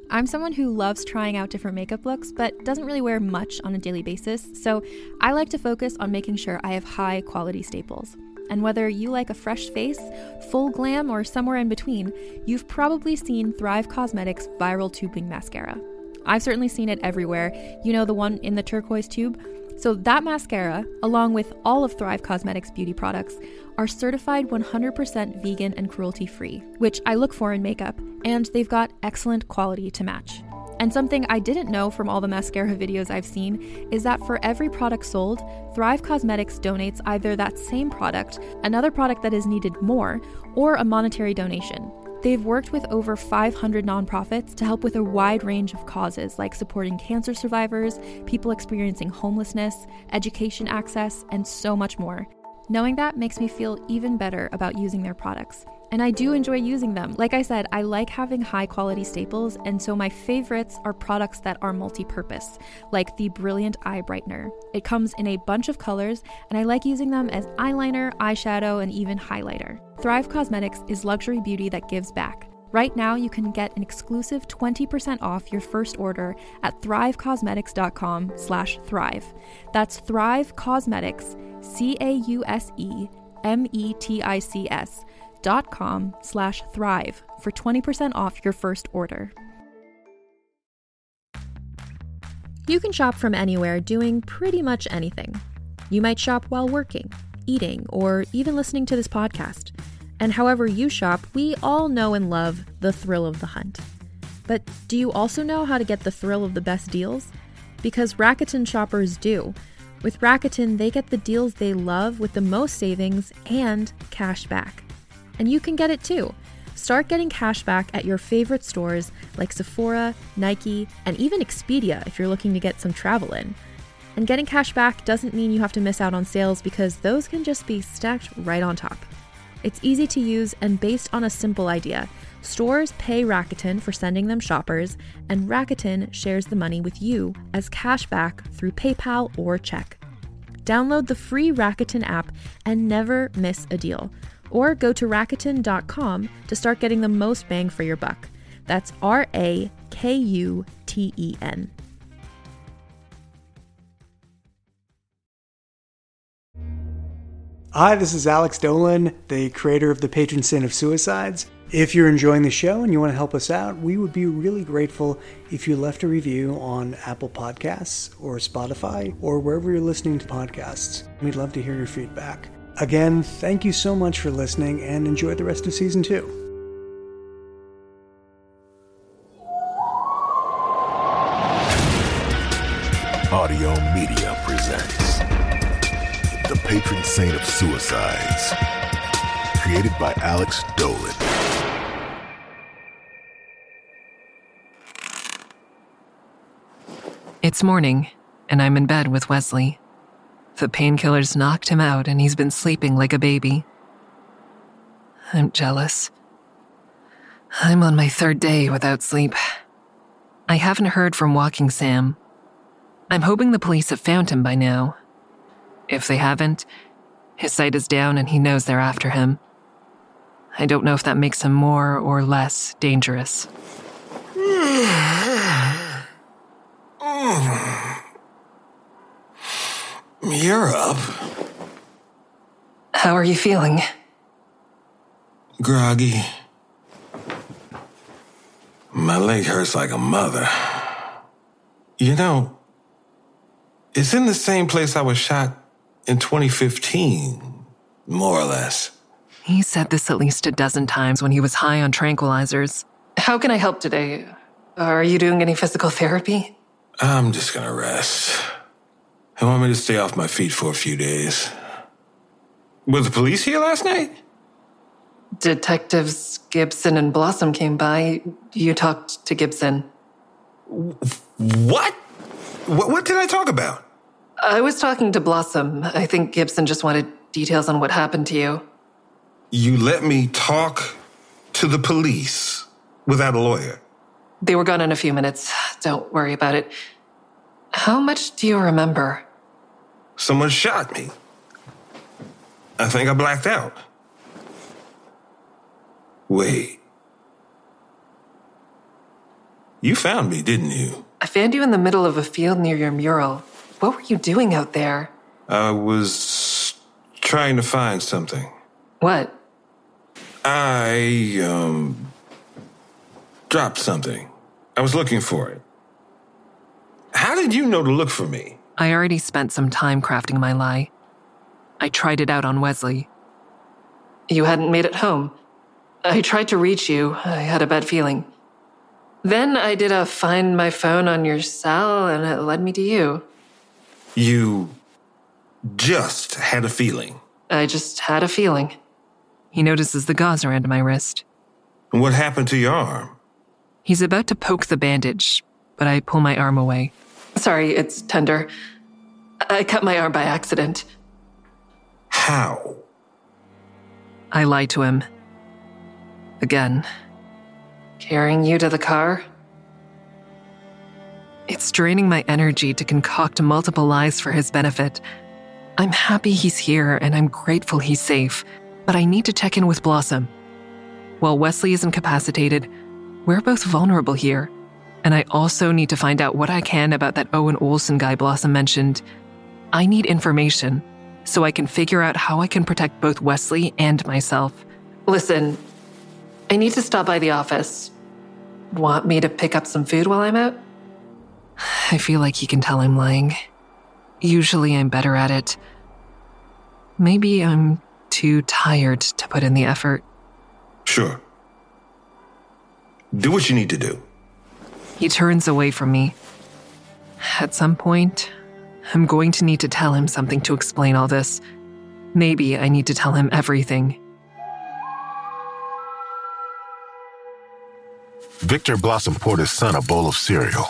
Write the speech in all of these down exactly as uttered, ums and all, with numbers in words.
I'm someone who loves trying out different makeup looks, but doesn't really wear much on a daily basis, so I like to focus on making sure I have high quality staples. And whether you like a fresh face, full glam, or somewhere in between, you've probably seen Thrive Causemetics Viral Tubing Mascara. I've certainly seen it everywhere. You know, the one in the turquoise tube? So that mascara, along with all of Thrive Causemetics beauty products, are certified one hundred percent vegan and cruelty-free, which I look for in makeup, and they've got excellent quality to match. And something I didn't know from all the mascara videos I've seen is that for every product sold, Thrive Causemetics donates either that same product, another product that is needed more, or a monetary donation. They've worked with over five hundred nonprofits to help with a wide range of causes like supporting cancer survivors, people experiencing homelessness, education access, and so much more. Knowing that makes me feel even better about using their products. And I do enjoy using them. Like I said, I like having high quality staples, and so my favorites are products that are multi-purpose, like the Brilliant Eye Brightener. It comes in a bunch of colors, and I like using them as eyeliner, eyeshadow, and even highlighter. Thrive Causemetics is luxury beauty that gives back. Right now, you can get an exclusive twenty percent off your first order at thrivecausemetics.com slash thrive. That's Thrive Causemetics, C A U S E M E T I C S dot com slash thrive for twenty percent off your first order. You can shop from anywhere doing pretty much anything. You might shop while working, eating, or even listening to this podcast. And however you shop, we all know and love the thrill of the hunt. But do you also know how to get the thrill of the best deals? Because Rakuten shoppers do. With Rakuten, they get the deals they love with the most savings and cash back. And you can get it too. Start getting cash back at your favorite stores like Sephora, Nike, and even Expedia if you're looking to get some travel in. And getting cash back doesn't mean you have to miss out on sales, because those can just be stacked right on top. It's easy to use and based on a simple idea. Stores pay Rakuten for sending them shoppers, and Rakuten shares the money with you as cash back through PayPal or check. Download the free Rakuten app and never miss a deal. Or go to Rakuten dot com to start getting the most bang for your buck. That's R A K U T E N. Hi, this is Alex Dolan, the creator of The Patron Saint of Suicides. If you're enjoying the show and you want to help us out, we would be really grateful if you left a review on Apple Podcasts or Spotify or wherever you're listening to podcasts. We'd love to hear your feedback. Again, thank you so much for listening, and enjoy the rest of season two. Audio Media presents The Patron Saint of Suicides, created by Alex Dolan. It's morning, and I'm in bed with Wesley. The painkillers knocked him out, and he's been sleeping like a baby. I'm jealous. I'm on my third day without sleep. I haven't heard from Walking Sam. I'm hoping the police have found him by now. If they haven't, his sight is down and he knows they're after him. I don't know if that makes him more or less dangerous. You're up. How are you feeling? Groggy. My leg hurts like a mother. You know, it's in the same place I was shot in twenty fifteen, more or less. He said this at least a dozen times when he was high on tranquilizers. How can I help today? Are you doing any physical therapy? I'm just gonna rest. They want me to stay off my feet for a few days. Were the police here last night? Detectives Gibson and Blossom came by. You talked to Gibson. What? What, what did I talk about? I was talking to Blossom. I think Gibson just wanted details on what happened to you. You let me talk to the police without a lawyer? They were gone in a few minutes. Don't worry about it. How much do you remember? Someone shot me. I think I blacked out. Wait. You found me, didn't you? I found you in the middle of a field near your mural. What were you doing out there? I was trying to find something. What? I, um, dropped something. I was looking for it. How did you know to look for me? I already spent some time crafting my lie. I tried it out on Wesley. You hadn't made it home. I tried to reach you. I had a bad feeling. Then I did a find my phone on your cell, and it led me to you. You just had a feeling. I just had a feeling. He notices the gauze around my wrist. What happened to your arm? He's about to poke the bandage, but I pull my arm away. Sorry, it's tender. I cut my arm by accident. How? I lie to him. Again. Carrying you to the car? It's draining my energy to concoct multiple lies for his benefit. I'm happy he's here and I'm grateful he's safe, but I need to check in with Blossom. While Wesley is incapacitated, we're both vulnerable here, and I also need to find out what I can about that Owen Olsen guy Blossom mentioned. I need information so I can figure out how I can protect both Wesley and myself. Listen, I need to stop by the office. Want me to pick up some food while I'm out? I feel like he can tell I'm lying. Usually I'm better at it. Maybe I'm too tired to put in the effort. Sure. Do what you need to do. He turns away from me. At some point, I'm going to need to tell him something to explain all this. Maybe I need to tell him everything. Victor Blossom poured his son a bowl of cereal.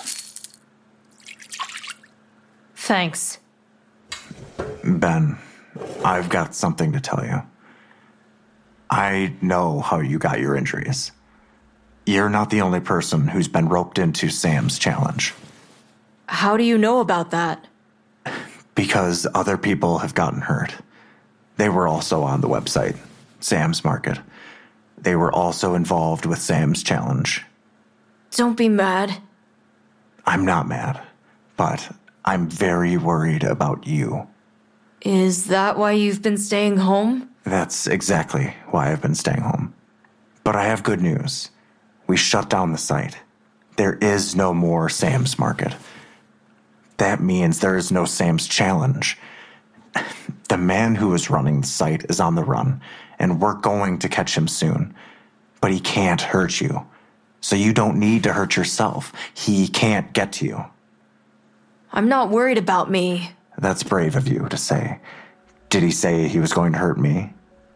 Thanks. Ben, I've got something to tell you. I know how you got your injuries. You're not the only person who's been roped into Sam's challenge. How do you know about that? Because other people have gotten hurt. They were also on the website, Sam's Market. They were also involved with Sam's challenge. Don't be mad. I'm not mad, but I'm very worried about you. Is that why you've been staying home? That's exactly why I've been staying home. But I have good news. We shut down the site. There is no more Sam's Market. That means there is no Sam's Challenge. The man who is running the site is on the run, and we're going to catch him soon. But he can't hurt you. So you don't need to hurt yourself. He can't get to you. I'm not worried about me. That's brave of you to say. Did he say he was going to hurt me?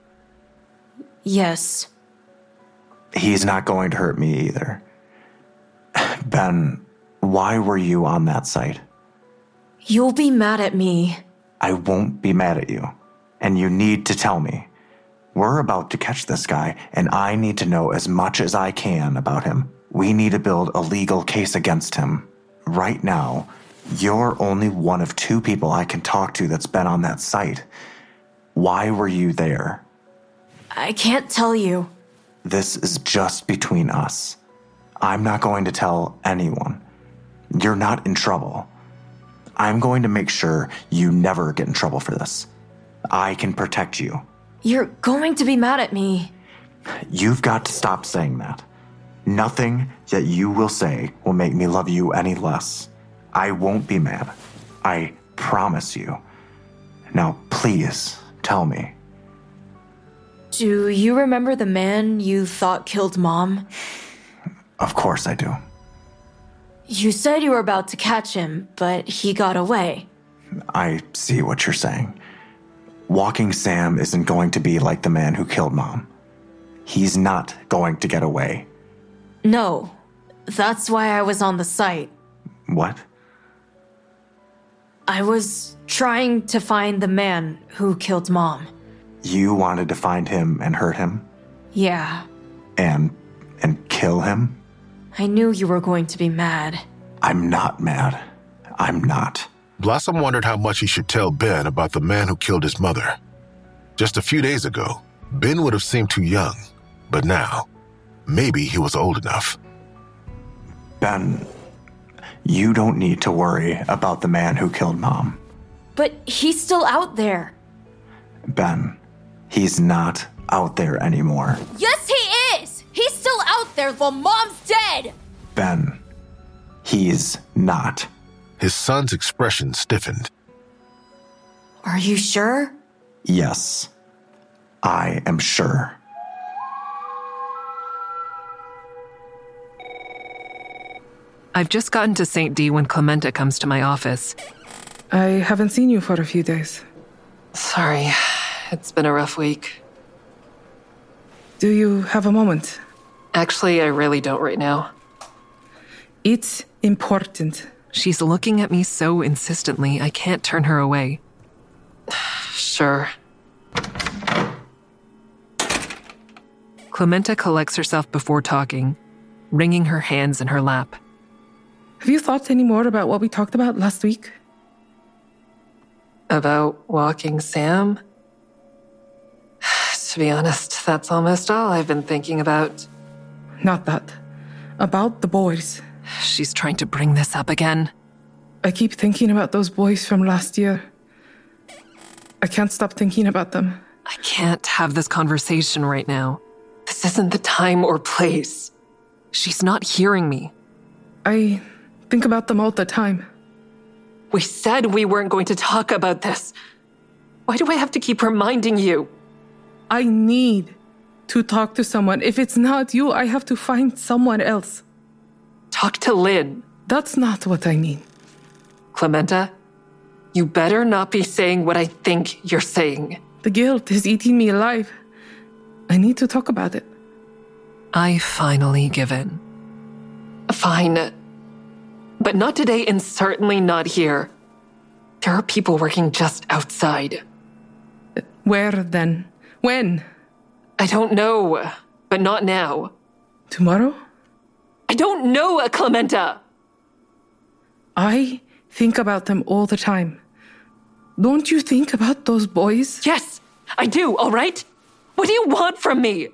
Yes. He's not going to hurt me either. Ben, why were you on that site? You'll be mad at me. I won't be mad at you. And you need to tell me. We're about to catch this guy, and I need to know as much as I can about him. We need to build a legal case against him. Right now, you're only one of two people I can talk to that's been on that site. Why were you there? I can't tell you. This is just between us. I'm not going to tell anyone. You're not in trouble. I'm going to make sure you never get in trouble for this. I can protect you. You're going to be mad at me. You've got to stop saying that. Nothing that you will say will make me love you any less. I won't be mad. I promise you. Now, please, tell me. Do you remember the man you thought killed Mom? Of course I do. You said you were about to catch him, but he got away. I see what you're saying. Walking Sam isn't going to be like the man who killed Mom. He's not going to get away. No, that's why I was on the site. What? I was trying to find the man who killed Mom. You wanted to find him and hurt him? Yeah. And, and kill him? I knew you were going to be mad. I'm not mad. I'm not. Blossom wondered how much he should tell Ben about the man who killed his mother. Just a few days ago, Ben would have seemed too young, but now, maybe he was old enough. Ben, you don't need to worry about the man who killed Mom. But he's still out there. Ben, he's not out there anymore. Yes, he is! He's still out there while Mom's dead! Ben, he's not. His son's expression stiffened. Are you sure? Yes, I am sure. I've just gotten to Saint D when Clementa comes to my office. I haven't seen you for a few days. Sorry, it's been a rough week. Do you have a moment? Actually, I really don't right now. It's important. She's looking at me so insistently, I can't turn her away. Sure. Clementa collects herself before talking, wringing her hands in her lap. Have you thought any more about what we talked about last week? About walking Sam? To be honest, that's almost all I've been thinking about. Not that. About the boys. She's trying to bring this up again. I keep thinking about those boys from last year. I can't stop thinking about them. I can't have this conversation right now. This isn't the time or place. She's not hearing me. I think about them all the time. We said we weren't going to talk about this. Why do I have to keep reminding you? I need to talk to someone. If it's not you, I have to find someone else. Talk to Lynn. That's not what I mean. Clementa, you better not be saying what I think you're saying. The guilt is eating me alive. I need to talk about it. I finally give in. Fine. But not today and certainly not here. There are people working just outside. Where then? When? I don't know, but not now. Tomorrow? I don't know, Clementa. I think about them all the time. Don't you think about those boys? Yes, I do, all right? What do you want from me?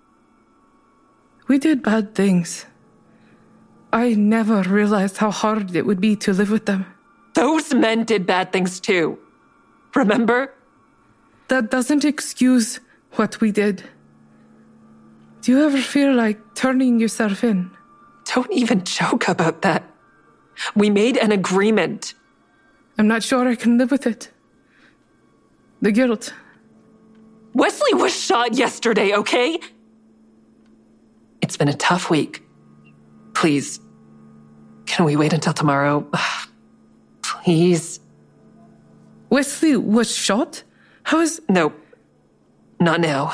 We did bad things. I never realized how hard it would be to live with them. Those men did bad things too. Remember? That doesn't excuse what we did. Do you ever feel like turning yourself in? Don't even joke about that. We made an agreement. I'm not sure I can live with it. The guilt. Wesley was shot yesterday, okay? It's been a tough week. Please, can we wait until tomorrow? Please. Wesley was shot? How is... No, not now.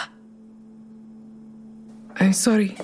I'm sorry.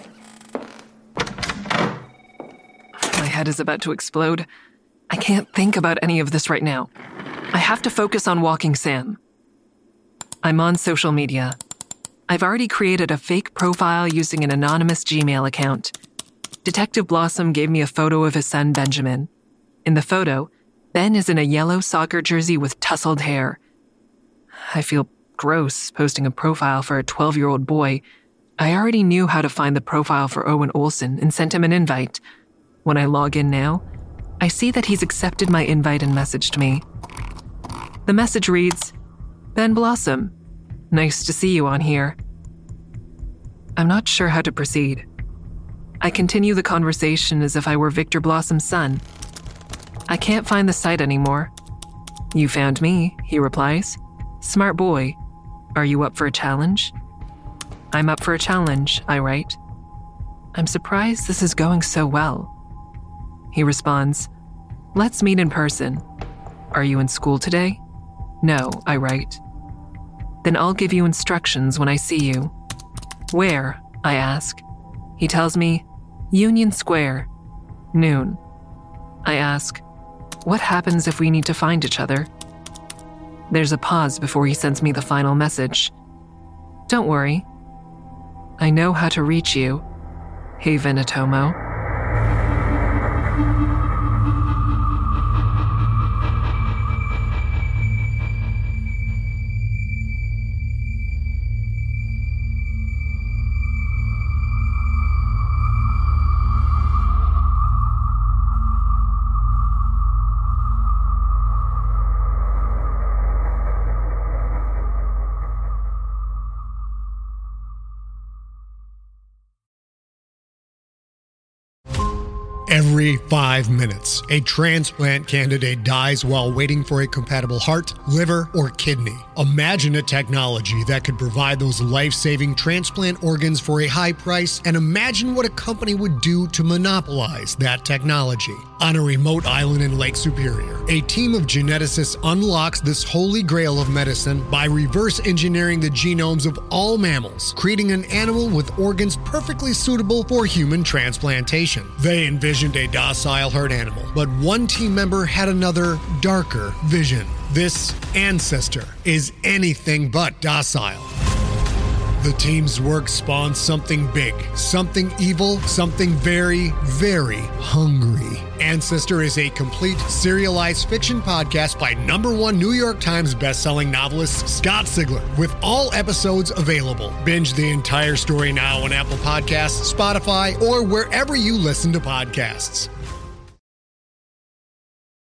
My head is about to explode. I can't think about any of this right now. I have to focus on walking Sam. I'm on social media. I've already created a fake profile using an anonymous Gmail account. Detective Blossom gave me a photo of his son, Benjamin. In the photo, Ben is in a yellow soccer jersey with tousled hair. I feel gross posting a profile for a twelve-year-old boy. I already knew how to find the profile for Owen Olsen and sent him an invite. When I log in now, I see that he's accepted my invite and messaged me. The message reads, Ben Blossom, nice to see you on here. I'm not sure how to proceed. I continue the conversation as if I were Victor Blossom's son. I can't find the site anymore. You found me, he replies. Smart boy. Are you up for a challenge? I'm up for a challenge, I write. I'm surprised this is going so well. He responds, let's meet in person. Are you in school today? No, I write. Then I'll give you instructions when I see you. Where? I ask. He tells me, Union Square, noon. I ask, what happens if we need to find each other? There's a pause before he sends me the final message. Don't worry. I know how to reach you. Hey, Venatomo. Every five minutes, a transplant candidate dies while waiting for a compatible heart, liver, or kidney. Imagine a technology that could provide those life-saving transplant organs for a high price, and imagine what a company would do to monopolize that technology. On a remote island in Lake Superior, a team of geneticists unlocks this holy grail of medicine by reverse engineering the genomes of all mammals, creating an animal with organs perfectly suitable for human transplantation. They envisioned a docile herd animal, but one team member had another, darker vision. This ancestor is anything but docile. The team's work spawned something big, something evil, something very, very hungry. Ancestor is a complete serialized fiction podcast by number one New York Times bestselling novelist Scott Sigler, with all episodes available. Binge the entire story now on Apple Podcasts, Spotify, or wherever you listen to podcasts.